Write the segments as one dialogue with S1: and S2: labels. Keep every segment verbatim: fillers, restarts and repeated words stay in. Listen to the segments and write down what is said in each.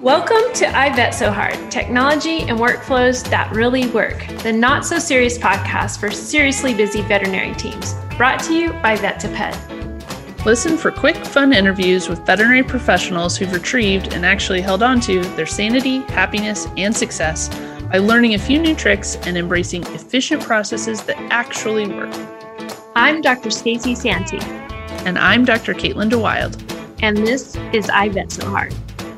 S1: Welcome to I Bet So Hard, technology and workflows that really work, the not-so-serious podcast for seriously busy veterinary teams, brought to you by Vet to Pet.
S2: Listen for quick, fun interviews with veterinary professionals who've retrieved and actually held on to their sanity, happiness, and success by learning a few new tricks and embracing efficient processes that actually work.
S1: I'm Doctor Stacy Santee.
S2: And I'm Doctor Caitlin DeWild.
S1: And this is I Bet So Hard.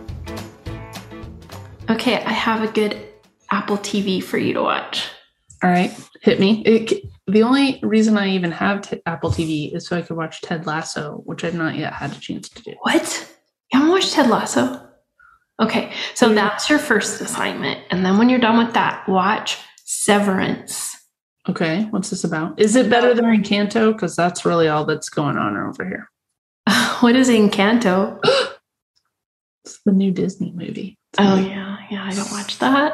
S1: Okay, I have a good Apple T V for you to watch.
S2: All right, hit me. It, the only reason I even have t- Apple T V is so I could watch Ted Lasso, which I've not yet had a chance to do.
S1: What? You haven't watched Ted Lasso? Okay, so mm-hmm. That's your first assignment. And then when you're done with that, watch Severance.
S2: Okay, what's this about? Is it better than Encanto? Because that's really all that's going on over here.
S1: What is Encanto?
S2: It's the new Disney movie.
S1: Oh, yeah. Yeah, I don't watch that.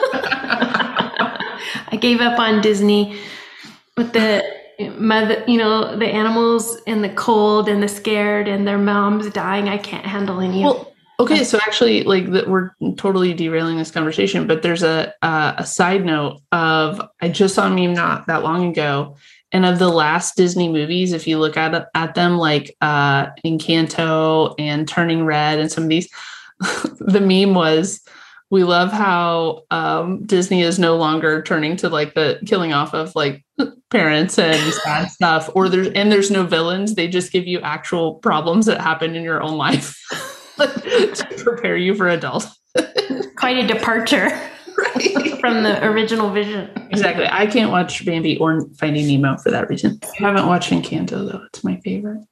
S1: I gave up on Disney with the mother, you know, the animals in the cold and the scared and their moms dying. I can't handle any well, of it.
S2: Okay, so actually, like, that we're totally derailing this conversation, but there's a uh, a side note of, I just saw a meme not that long ago, and of the last Disney movies, if you look at at them, like uh, Encanto and Turning Red and some of these, the meme was, we love how um, Disney is no longer turning to like the killing off of like parents and sad stuff, or there's and there's no villains. They just give you actual problems that happen in your own life to prepare you for adulthood.
S1: Quite a departure. Right. From the original vision.
S2: Exactly. I can't watch Bambi or Finding Nemo for that reason. I haven't watched Encanto, though. It's my favorite.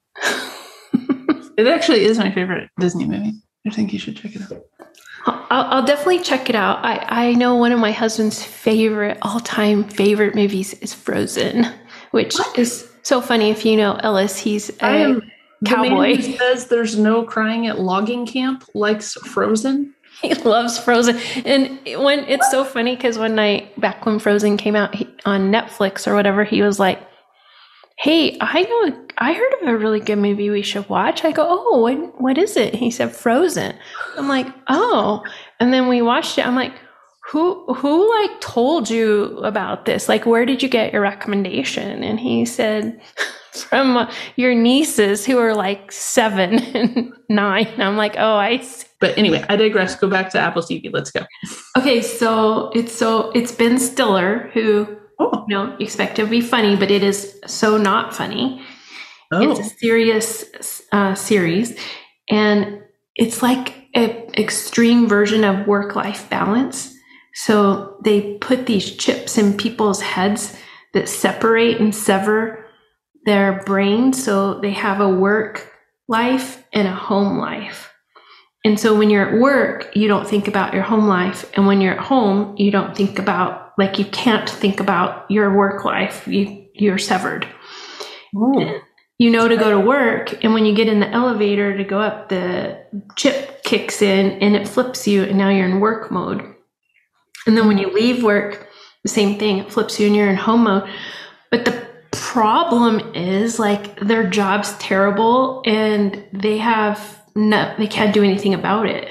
S2: It actually is my favorite Disney movie. I think you should check it out.
S1: I'll, I'll definitely check it out. I, I know one of my husband's favorite, all-time favorite movies is Frozen, which what? is so funny. If you know Ellis, he's a I am, cowboy.
S2: The man who says there's no crying at logging camp likes Frozen.
S1: He loves Frozen. And when it's so funny because one night back when Frozen came out he, on Netflix or whatever, he was like, hey, I know, I heard of a really good movie we should watch. I go, oh, what, what is it? He said Frozen. I'm like, oh. And then we watched it. I'm like, who, who like told you about this? Like, where did you get your recommendation? And he said, from uh, your nieces who are like seven and nine. And I'm like, oh, I see.
S2: But anyway, I digress. Go back to Apple T V. Let's go.
S1: Okay, so it's so it's Ben Stiller who oh. you know you expect to be funny, but it is so not funny. Oh. It's a serious uh, series, and it's like an extreme version of work-life balance. So they put these chips in people's heads that separate and sever their brains, so they have a work life and a home life. And so when you're at work, you don't think about your home life. And when you're at home, you don't think about, like, you can't think about your work life. You, you're severed. Ooh. You know to go to work. And when you get in the elevator to go up, the chip kicks in and it flips you. And now you're in work mode. And then when you leave work, the same thing. It flips you and you're in home mode. But the problem is, like, their job's terrible and they have... No, they can't do anything about it.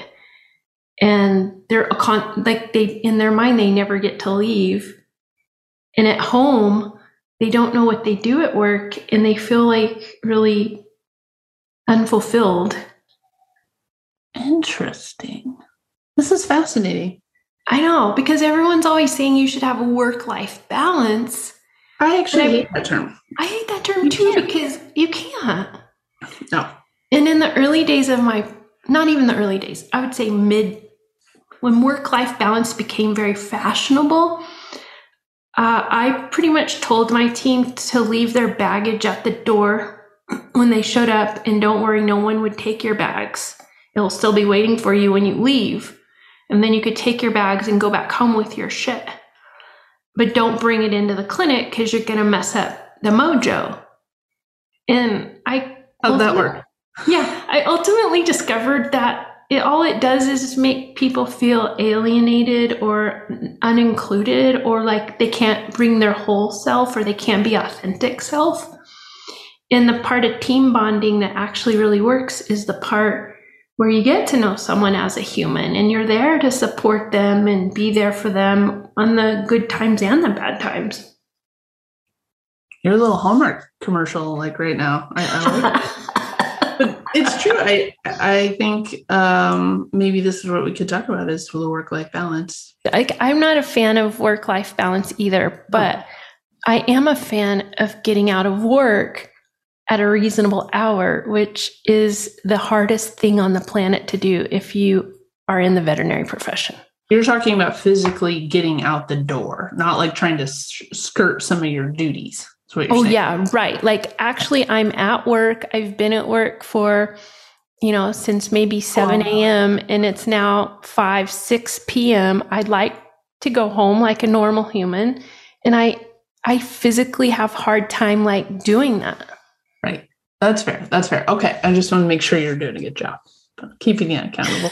S1: And they're a con- like they, in their mind, they never get to leave. And at home, they don't know what they do at work and they feel like really unfulfilled.
S2: Interesting. This is fascinating.
S1: I know, because everyone's always saying you should have a work-life balance.
S2: I actually I, hate that term.
S1: I hate that term you too, can't. Because you can't.
S2: No.
S1: And in the early days of my, not even the early days, I would say mid, when work-life balance became very fashionable, uh, I pretty much told my team to leave their baggage at the door when they showed up, and don't worry, no one would take your bags. It'll still be waiting for you when you leave. And then you could take your bags and go back home with your shit. But don't bring it into the clinic because you're going to mess up the mojo. And I...
S2: How'd that work?
S1: Yeah, I ultimately discovered that it, all it does is make people feel alienated or unincluded, or like they can't bring their whole self or they can't be authentic self. And the part of team bonding that actually really works is the part where you get to know someone as a human and you're there to support them and be there for them on the good times and the bad times.
S2: You're a little Hallmark commercial like right now. I, I like it. But it's true. I I think um, maybe this is what we could talk about is the work-life balance.
S1: I, I'm not a fan of work-life balance either, but oh. I am a fan of getting out of work at a reasonable hour, which is the hardest thing on the planet to do if you are in the veterinary profession.
S2: You're talking about physically getting out the door, not like trying to sh- skirt some of your duties. That's what you're
S1: oh,
S2: saying.
S1: Yeah, right. Like actually I'm at work. I've been at work for, you know, since maybe seven a.m. and it's now five, six p.m. I'd like to go home like a normal human. And I, I physically have hard time like doing that.
S2: Right. That's fair. That's fair. Okay. I just want to make sure you're doing a good job. Keeping you accountable.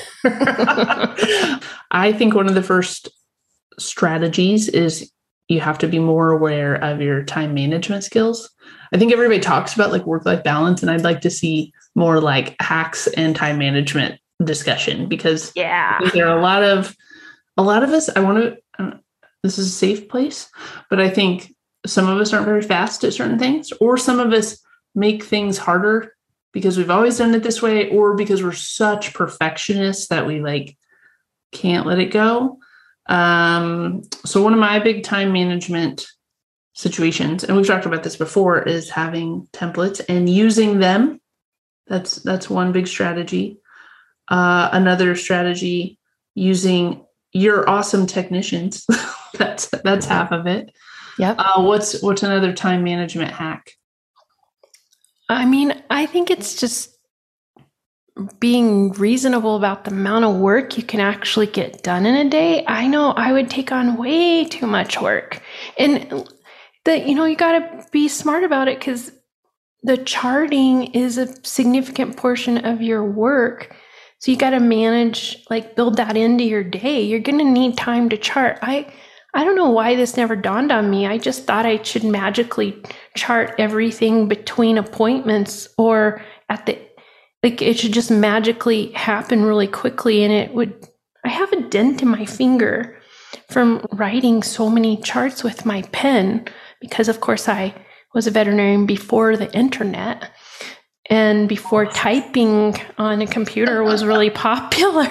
S2: I think one of the first strategies is you have to be more aware of your time management skills. I think everybody talks about like work-life balance, and I'd like to see more like hacks and time management discussion because
S1: yeah,
S2: there are a lot of, a lot of us, I want to, uh, this is a safe place, but I think some of us aren't very fast at certain things, or some of us make things harder because we've always done it this way, or because we're such perfectionists that we like can't let it go. Um, so one of my big time management situations, and we've talked about this before, is having templates and using them. That's, that's one big strategy. Uh, another strategy, using your awesome technicians. that's, that's half of it.
S1: Yep.
S2: Uh, what's, what's another time management hack?
S1: I mean, I think it's just being reasonable about the amount of work you can actually get done in a day. I know I would take on way too much work. And the, you know, you got to be smart about it because the charting is a significant portion of your work. So you got to manage, like build that into your day. You're going to need time to chart. I, I don't know why this never dawned on me. I just thought I should magically chart everything between appointments or at the, like it should just magically happen really quickly. And it would, I have a dent in my finger from writing so many charts with my pen because of course I was a veterinarian before the internet and before typing on a computer was really popular.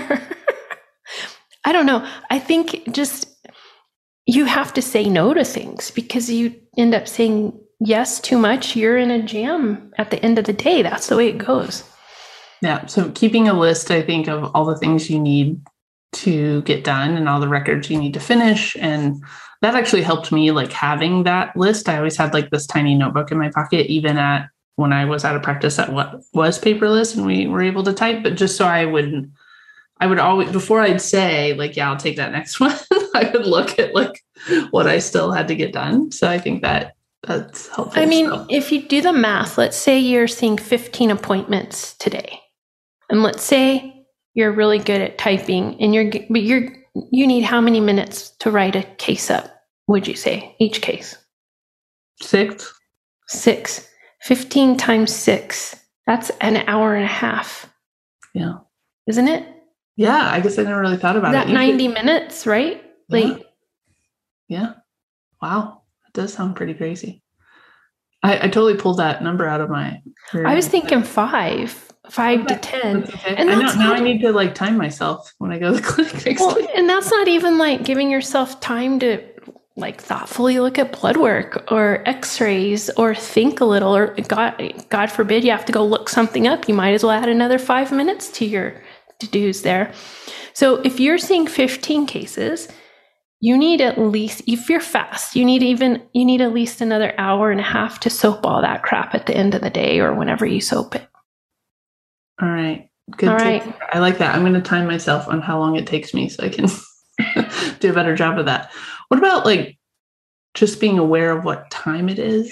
S1: I don't know. I think just, you have to say no to things because you end up saying yes too much. You're in a jam at the end of the day. That's the way it goes.
S2: Yeah. So keeping a list, I think, of all the things you need to get done and all the records you need to finish. And that actually helped me, like having that list. I always had like this tiny notebook in my pocket, even at when I was out of practice at what was paperless and we were able to type, but just so I wouldn't, I would always, before I'd say like, yeah, I'll take that next one, I would look at like what I still had to get done. So I think that that's helpful.
S1: I mean,
S2: so.
S1: If you do the math, let's say you're seeing fifteen appointments today. And let's say you're really good at typing and you're, but you're, you need how many minutes to write a case up, would you say, each case?
S2: Six.
S1: Six. fifteen times six. That's an hour and a half.
S2: Yeah.
S1: Isn't it?
S2: Yeah, I guess I never really thought about
S1: that
S2: it.
S1: ninety could, minutes, right?
S2: Yeah.
S1: Like,
S2: yeah. Wow. That does sound pretty crazy. I, I totally pulled that number out of my.
S1: I was thinking five. Five
S2: okay.
S1: to ten.
S2: That's okay.
S1: And
S2: I
S1: that's
S2: know, now
S1: not,
S2: I need to like time myself when I go to the clinic next
S1: well,
S2: week.
S1: And that's not even like giving yourself time to like thoughtfully look at blood work or x-rays or think a little, or God, God forbid you have to go look something up. You might as well add another five minutes to your to-dos there. So if you're seeing fifteen cases, you need at least, if you're fast, you need even, you need at least another hour and a half to soap all that crap at the end of the day or whenever you soap it.
S2: All right. Good.
S1: All right.
S2: I like that. I'm going to time myself on how long it takes me so I can do a better job of that. What about like just being aware of what time it is?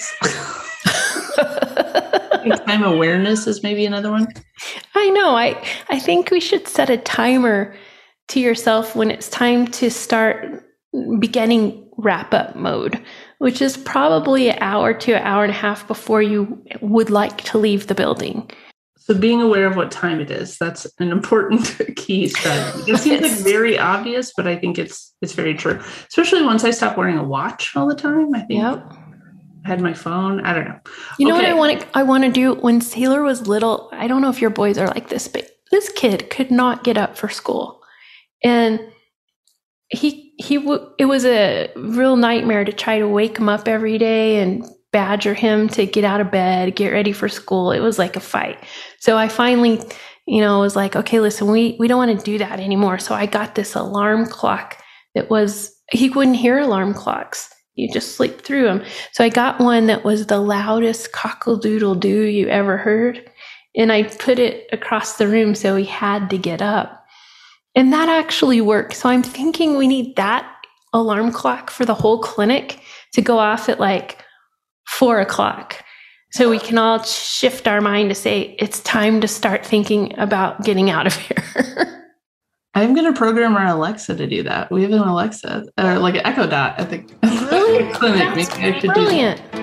S2: I think time awareness is maybe another one.
S1: I know. I, I think we should set a timer to yourself when it's time to start beginning wrap up mode, which is probably an hour to an hour and a half before you would like to leave the building.
S2: So being aware of what time it is, that's an important key strategy. It seems like very obvious, but I think it's it's very true. Especially once I stopped wearing a watch all the time. I think yep. I had my phone. I don't know.
S1: You know okay. what I want to I want to do? When Sailor was little, I don't know if your boys are like this, but this kid could not get up for school. And he he w- it was a real nightmare to try to wake him up every day and badger him to get out of bed, get ready for school. It was like a fight. So I finally, you know, was like, okay, listen, we, we don't want to do that anymore. So I got this alarm clock that was, he wouldn't hear alarm clocks. You just sleep through them. So I got one that was the loudest cockle-doodle-doo you ever heard. And I put it across the room so he had to get up. And that actually worked. So I'm thinking we need that alarm clock for the whole clinic to go off at like four o'clock. So we can all shift our mind to say, it's time to start thinking about getting out of here.
S2: I'm going to program our Alexa to do that. We have an Alexa, or like an Echo Dot at the,
S1: really?
S2: at the clinic.
S1: That's
S2: Maybe I should
S1: brilliant.
S2: do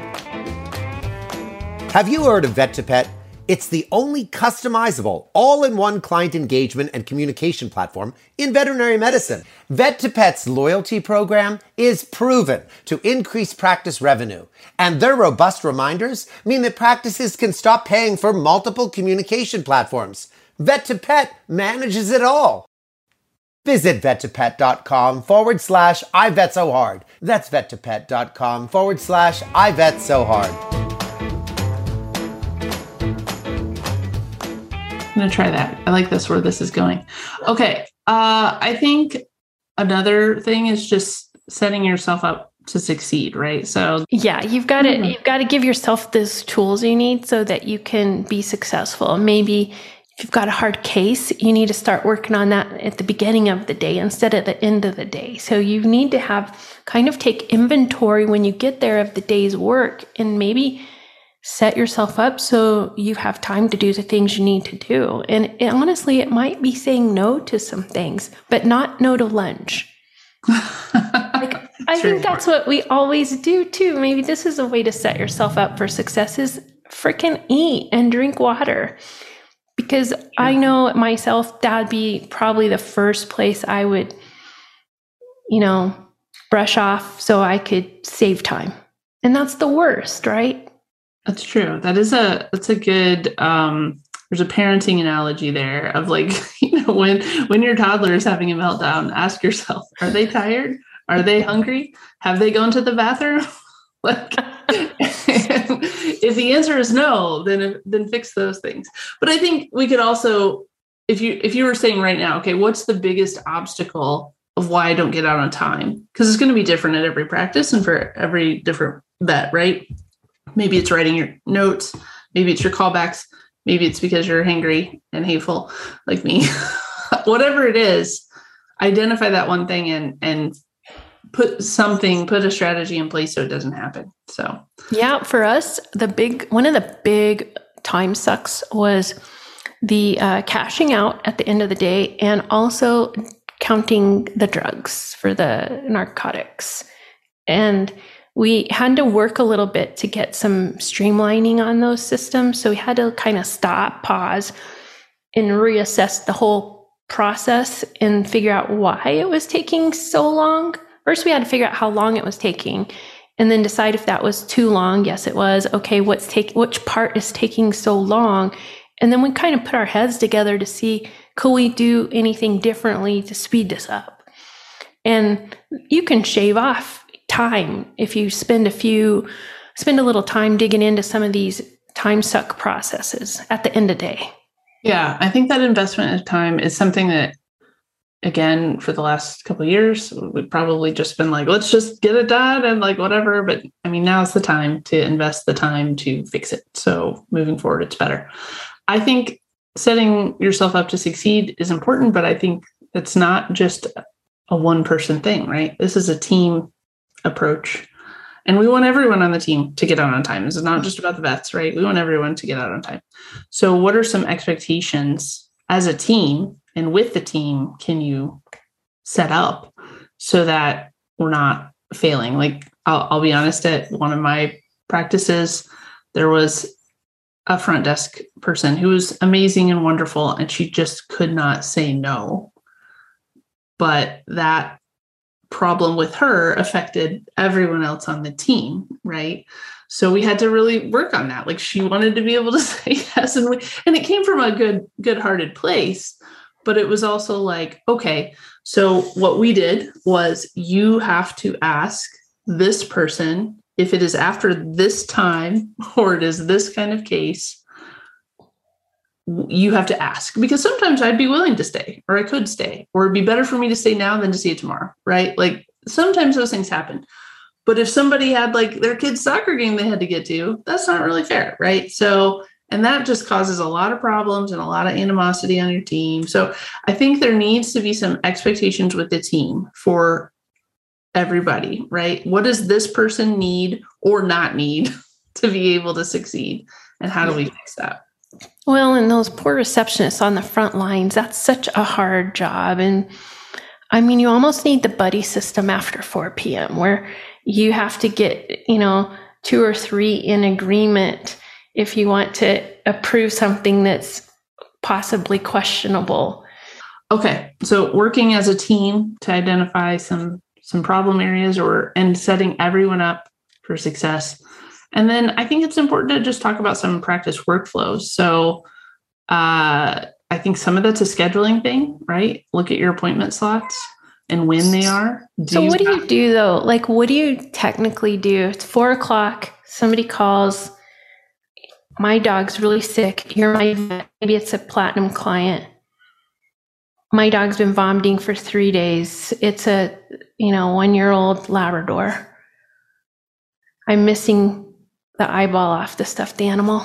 S2: that.
S3: Have you heard of Vet to Pet? It's the only customizable, all-in-one client engagement and communication platform in veterinary medicine. Vet to Pet's loyalty program is proven to increase practice revenue, and their robust reminders mean that practices can stop paying for multiple communication platforms. Vet to Pet manages it all. Visit vet2pet.com forward slash ivetsohard. That's vet2pet.com forward slash ivetsohard.
S2: I'm going to try that. I like this, where this is going. Okay. Uh, I think another thing is just setting yourself up to succeed, right? So
S1: yeah, you've got to, mm-hmm. you've got to give yourself those tools you need so that you can be successful. Maybe if you've got a hard case, you need to start working on that at the beginning of the day instead of the end of the day. So you need to have kind of take inventory when you get there of the day's work and maybe set yourself up so you have time to do the things you need to do. And it, honestly, it might be saying no to some things, but not no to lunch. Like, I think that's what we always do too. Maybe this is a way to set yourself up for success is freaking eat and drink water. Because I know myself, that'd be probably the first place I would, you know, brush off so I could save time. And that's the worst, right?
S2: That's true. That is a, that's a good, um, there's a parenting analogy there of like, you know, when, when your toddler is having a meltdown, ask yourself, are they tired? Are they hungry? Have they gone to the bathroom? Like, if the answer is no, then, then fix those things. But I think we could also, if you, if you were saying right now, okay, what's the biggest obstacle of why I don't get out on time? Because it's going to be different at every practice and for every different vet, right? Maybe it's writing your notes. Maybe it's your callbacks. Maybe it's because you're hangry and hateful like me. Whatever it is, identify that one thing and and put something, put a strategy in place so it doesn't happen. So
S1: yeah, for us, the big one of the big time sucks was the uh, cashing out at the end of the day and also counting the drugs for the narcotics. And we had to work a little bit to get some streamlining on those systems. So we had to kind of stop, pause, and reassess the whole process and figure out why it was taking so long. First, we had to figure out how long it was taking and then decide if that was too long. Yes, it was. Okay, what's take, which part is taking so long? And then we kind of put our heads together to see, could we do anything differently to speed this up? And you can shave off time if you spend a few spend a little time digging into some of these time suck processes at the end of the day.
S2: Yeah, I think that investment of time is something that, again, for the last couple of years, we've probably just been like, let's just get it done and like whatever. But I mean, now's the time to invest the time to fix it. So moving forward, it's better. I think setting yourself up to succeed is important, but I think it's not just a one person thing, right? This is a team approach. And we want everyone on the team to get out on time. This is not just about the vets, right? We want everyone to get out on time. So what are some expectations as a team and with the team can you set up so that we're not failing? Like, I'll, I'll be honest, at one of my practices, there was a front desk person who was amazing and wonderful, and she just could not say no. But that problem with her affected everyone else on the team, right? So we had to really work on that. Like, she wanted to be able to say yes, and we, and it came from a good, good-hearted place. But it was also like, okay, so what we did was, you have to ask this person if it is after this time or it is this kind of case. You have to ask, because sometimes I'd be willing to stay, or I could stay, or it'd be better for me to stay now than to see you tomorrow, right? Like, sometimes those things happen. But if somebody had like their kid's soccer game they had to get to, that's not really fair, right? So, and that just causes a lot of problems and a lot of animosity on your team. So I think there needs to be some expectations with the team for everybody, right? What does this person need or not need to be able to succeed? And how do we fix that?
S1: Well, and those poor receptionists on the front lines, that's such a hard job. And I mean, you almost need the buddy system after four p.m. where you have to get, you know, two or three in agreement if you want to approve something that's possibly questionable.
S2: Okay. So working as a team to identify some, some problem areas, or, and setting everyone up for success. And then I think it's important to just talk about some practice workflows. So uh, I think some of that's a scheduling thing, right? Look at your appointment slots and when they are.
S1: Do so what do you do though? Like, what do you technically do? It's four o'clock. Somebody calls. My dog's really sick. You're my vet. Maybe it's a platinum client. My dog's been vomiting for three days. It's a, you know, one-year-old Labrador. I'm missing the eyeball off the stuffed animal.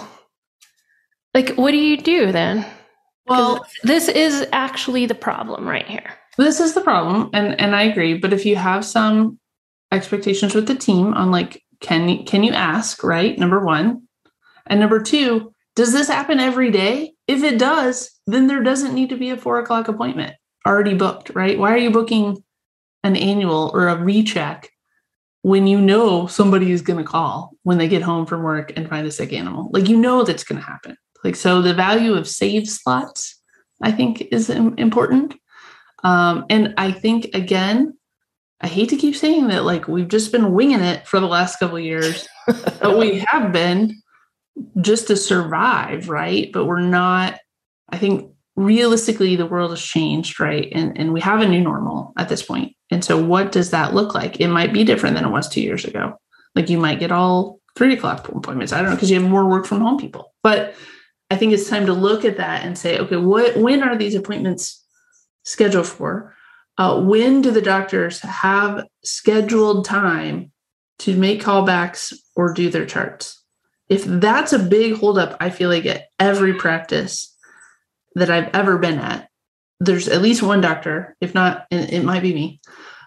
S1: Like, what do you do then? Well, this is actually the problem right here.
S2: This is the problem. And, and I agree. But if you have some expectations with the team on like, can you, can you ask, right? Number one. And number two, does this happen every day? If it does, then there doesn't need to be a four o'clock appointment already booked, right? Why are you booking an annual or a recheck when you know somebody is going to call when they get home from work and find a sick animal? Like, you know that's going to happen. Like, so the value of save slots, I think, is important. Um, and I think, again, I hate to keep saying that, like, we've just been winging it for the last couple of years, but we have been just to survive, right? But we're not, I think, realistically, the world has changed, right? And, and we have a new normal at this point. And so what does that look like? It might be different than it was two years ago. Like, you might get all three o'clock appointments. I don't know, because you have more work from home people. But I think it's time to look at that and say, okay, what, when are these appointments scheduled for? Uh, when do the doctors have scheduled time to make callbacks or do their charts? If that's a big holdup, I feel like at every practice that I've ever been at, there's at least one doctor, if not, and it might be me,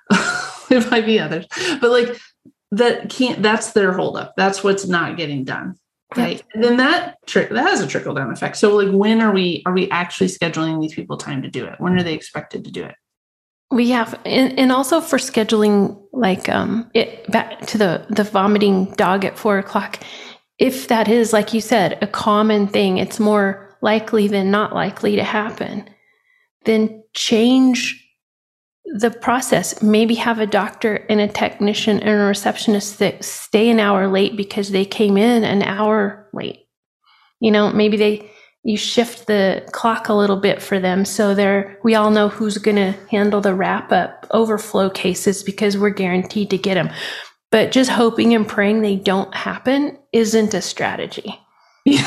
S2: it might be others, but like that can't, that's their holdup. That's what's not getting done. Right. And then that trick, that has a trickle down effect. So like, when are we, are we actually scheduling these people time to do it? When are they expected to do it?
S1: We have, and, and also for scheduling, like um, it back to the, the vomiting dog at four o'clock. If that is, like you said, a common thing, it's more likely than not likely to happen, then change the process. Maybe have a doctor and a technician and a receptionist that stay an hour late because they came in an hour late. You know, maybe they, you shift the clock a little bit for them. So they're, we all know who's going to handle the wrap up overflow cases because we're guaranteed to get them. But just hoping and praying they don't happen isn't a strategy.
S2: Yeah.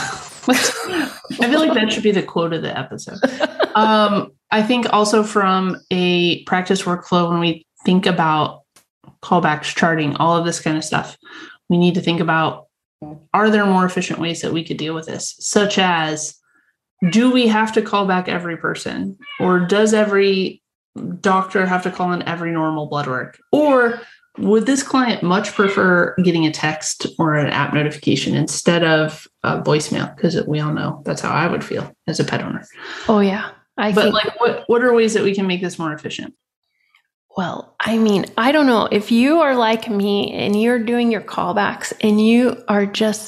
S2: I feel like that should be the quote of the episode. Um, I think also from a practice workflow, when we think about callbacks, charting, all of this kind of stuff, we need to think about, are there more efficient ways that we could deal with this? Such as, do we have to call back every person? Or does every doctor have to call in every normal blood work? Or would this client much prefer getting a text or an app notification instead of a voicemail? Because we all know that's how I would feel as a pet owner.
S1: Oh, yeah. I
S2: but
S1: think,
S2: like, what, what are ways that we can make this more efficient?
S1: Well, I mean, I don't know. If you are like me and you're doing your callbacks and you are just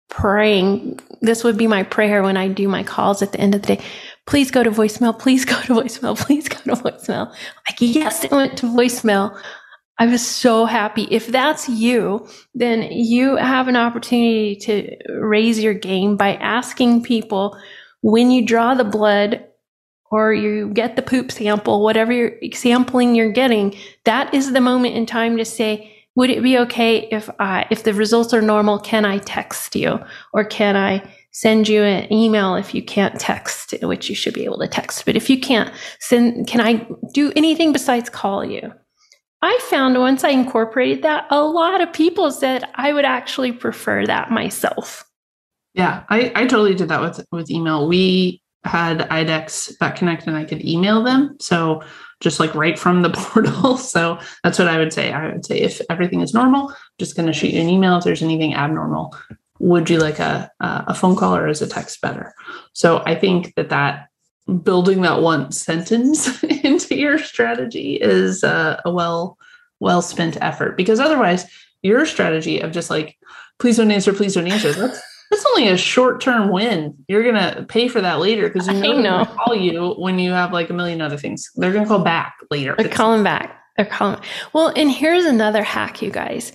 S1: praying. This would be my prayer when I do my calls at the end of the day. Please go to voicemail. Please go to voicemail. Please go to voicemail. Like, yes, it went to voicemail. I was so happy. If that's you, then you have an opportunity to raise your game by asking people when you draw the blood or you get the poop sample, whatever you're sampling you're getting, that is the moment in time to say, would it be okay if I, if the results are normal, can I text you? Or can I send you an email if you can't text, which you should be able to text. But if you can't, send, can I do anything besides call you? I found once I incorporated that, a lot of people said I would actually prefer that myself.
S2: Yeah, I, I totally did that with, with email. We had I D E X Vet Connect and I could email them. So just like right from the portal. So that's what I would say. I would say if everything is normal, I'm just going to shoot you an email. If there's anything abnormal, would you like a, a phone call or is a text better? So I think that that building that one sentence into your strategy is a, a well, well spent effort, because otherwise your strategy of just like, please don't answer, please don't answer. That's, that's only a short-term win. You're going to pay for that later because you know,
S1: know.
S2: they're going to call you when you have like a million other things. They're going to call back later.
S1: They're calling back. They're calling. Well, and here's another hack, you guys.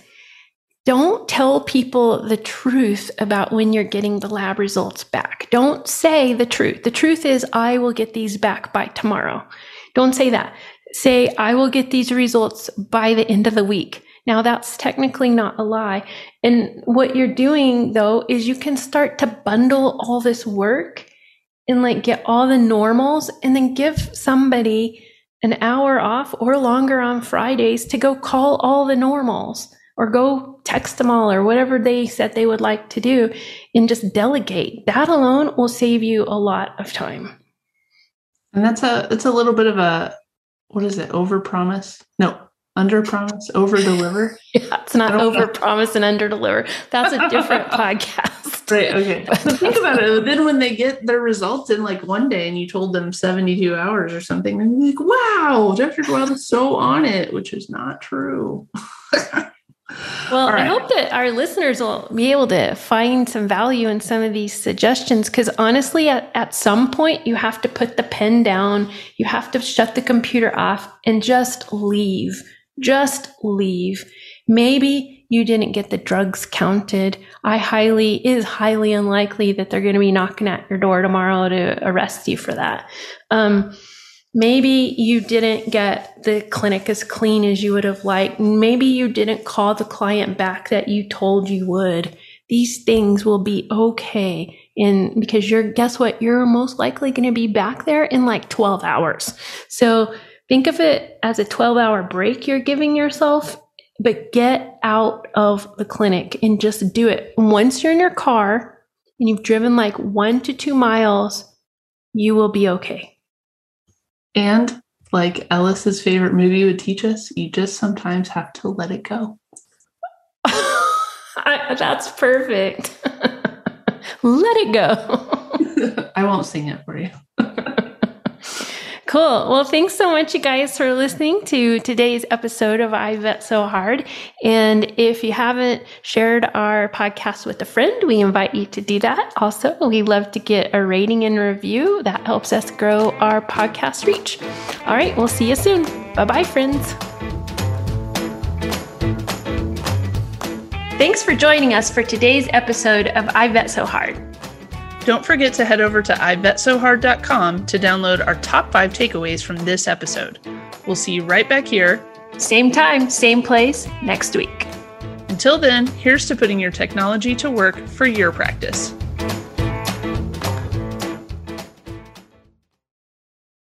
S1: Don't tell people the truth about when you're getting the lab results back. Don't say the truth. The truth is, I will get these back by tomorrow. Don't say that. Say, I will get these results by the end of the week. Now, that's technically not a lie. And what you're doing, though, is you can start to bundle all this work and like get all the normals and then give somebody an hour off or longer on Fridays to go call all the normals or go text them all or whatever they said they would like to do and just delegate. That alone will save you a lot of time.
S2: And that's a, it's a little bit of a, what is it? Over promise? No. Under promise, over deliver.
S1: Yeah, it's not over promise and under deliver. That's a different podcast.
S2: Right. Okay. So think about it. Then when they get their results in like one day and you told them seventy-two hours or something, and you're like, wow, Doctor Dwell is so on it, which is not true.
S1: Well, right. I hope that our listeners will be able to find some value in some of these suggestions, because honestly, at, at some point, you have to put the pen down. You have to shut the computer off and just leave. Just leave. Maybe you didn't get the drugs counted. I highly, it is highly unlikely that they're going to be knocking at your door tomorrow to arrest you for that. Um, maybe you didn't get the clinic as clean as you would have liked. Maybe you didn't call the client back that you told you would. These things will be okay. And because you're, guess what? You're most likely going to be back there in like twelve hours. So think of it as a twelve hour break you're giving yourself, but get out of the clinic and just do it. Once you're in your car and you've driven like one to two miles, you will be okay.
S2: And like Ellis's favorite movie would teach us, you just sometimes have to let it go.
S1: I, that's perfect. Let it go.
S2: I won't sing it for you.
S1: Cool. Well, thanks so much, you guys, for listening to today's episode of I Vet So Hard. And if you haven't shared our podcast with a friend, we invite you to do that. Also, we love to get a rating and review. That helps us grow our podcast reach. All right. We'll see you soon. Bye-bye, friends. Thanks for joining us for today's episode of I Vet So Hard.
S2: Don't forget to head over to i vet so hard dot com to download our top five takeaways from this episode. We'll see you right back here.
S1: Same time, same place, next week.
S2: Until then, here's to putting your technology to work for your practice.